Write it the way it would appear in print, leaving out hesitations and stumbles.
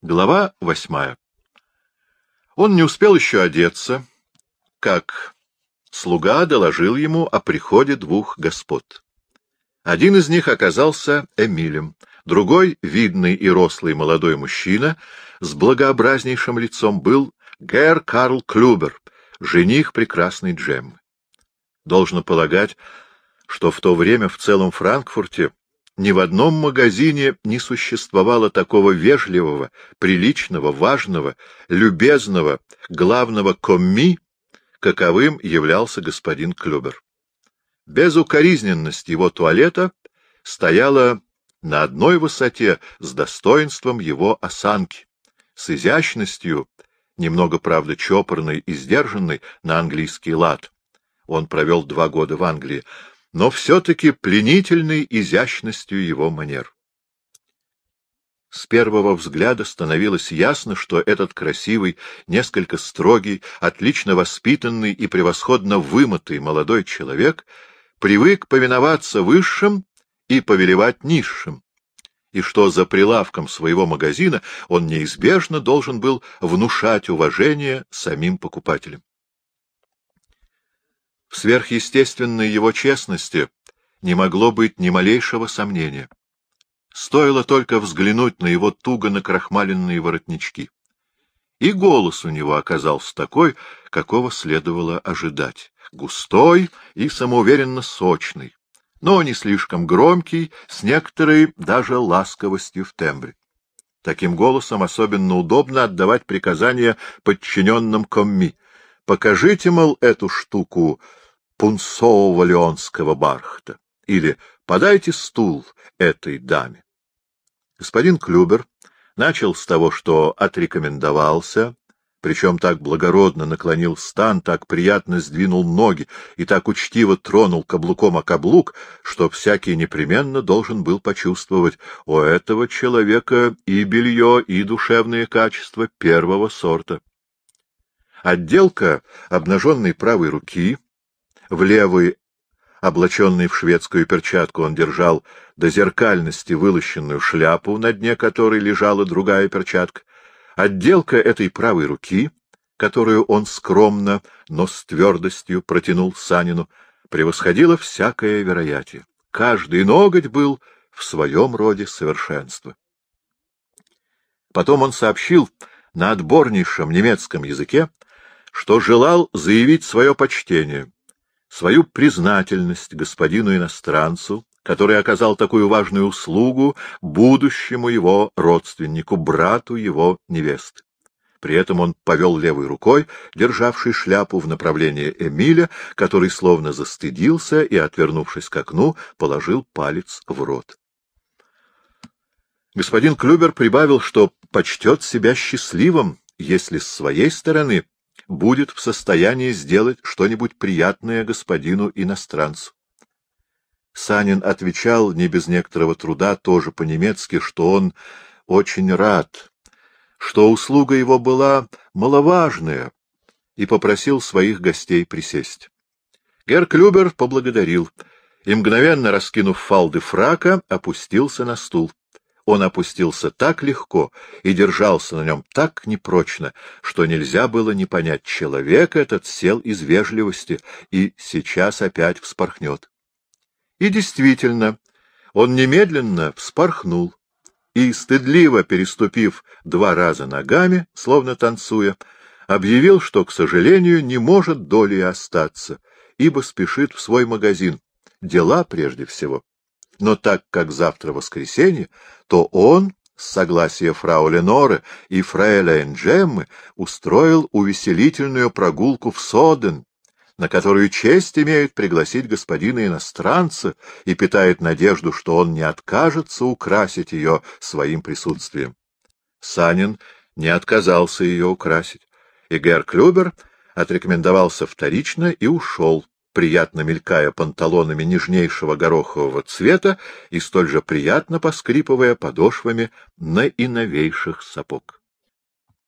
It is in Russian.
Глава 8. Он не успел еще одеться, как слуга доложил ему о приходе двух господ. Один из них оказался Эмилем, другой, видный и рослый молодой мужчина, с благообразнейшим лицом, был Герр Карл Клюбер, жених прекрасной Джеммы. Должно полагать, что в то время в целом Франкфурте ни в одном магазине не существовало такого вежливого, приличного, важного, любезного, главного комми, каковым являлся господин Клюбер. Безукоризненность его туалета стояла на одной высоте с достоинством его осанки, с изящностью, немного, правда, чопорной и сдержанной на английский лад. Он провел 2 года в Англии, но все-таки пленительной изящностью его манер. С первого взгляда становилось ясно, что этот красивый, несколько строгий, отлично воспитанный и превосходно вымытый молодой человек привык повиноваться высшим и повелевать низшим, и что за прилавком своего магазина он неизбежно должен был внушать уважение самим покупателям. В сверхъестественной его честности не могло быть ни малейшего сомнения. Стоило только взглянуть на его туго накрахмаленные воротнички. И голос у него оказался такой, какого следовало ожидать. Густой и самоуверенно сочный, но не слишком громкий, с некоторой даже ласковостью в тембре. Таким голосом особенно удобно отдавать приказания подчиненным комми. «Покажите, мол, эту штуку пунцового леонского бархата» или «подайте стул этой даме». Господин Клюбер начал с того, что отрекомендовался, причем так благородно наклонил стан, так приятно сдвинул ноги и так учтиво тронул каблуком о каблук, что всякий непременно должен был почувствовать: у этого человека и белье, и душевные качества первого сорта. Отделка обнаженной правой руки, в левой, облаченной в шведскую перчатку, он держал до зеркальности вылощенную шляпу, на дне которой лежала другая перчатка. Отделка этой правой руки, которую он скромно, но с твердостью протянул Санину, превосходила всякое вероятие. Каждый ноготь был в своем роде совершенство. Потом он сообщил на отборнейшем немецком языке, что желал заявить свое почтение, свою признательность господину иностранцу, который оказал такую важную услугу будущему его родственнику, брату его невесты. При этом он повел левой рукой, державшей шляпу, в направлении Эмиля, который словно застыдился и, отвернувшись к окну, положил палец в рот. Господин Клюбер прибавил, что почтет себя счастливым, если с своей стороны будет в состоянии сделать что-нибудь приятное господину иностранцу. Санин отвечал не без некоторого труда, тоже по-немецки, что он очень рад, что услуга его была маловажная, и попросил своих гостей присесть. Герр Клюбер поблагодарил и, мгновенно раскинув фалды фрака, опустился на стул. Он опустился так легко и держался на нем так непрочно, что нельзя было не понять, человек этот сел из вежливости и сейчас опять вспорхнет. И действительно, он немедленно вспорхнул и, стыдливо переступив 2 раза ногами, словно танцуя, объявил, что, к сожалению, не может долей остаться, ибо спешит в свой магазин. Дела прежде всего. Но так как завтра воскресенье, то он, с согласия фрау Леноры и фрейлейн Джеммы, устроил увеселительную прогулку в Соден, на которую честь имеет пригласить господина иностранца, и питает надежду, что он не откажется украсить ее своим присутствием. Санин не отказался ее украсить, и Герр Клюбер отрекомендовался вторично и ушел, приятно мелькая панталонами нежнейшего горохового цвета и столь же приятно поскрипывая подошвами наиновейших сапог.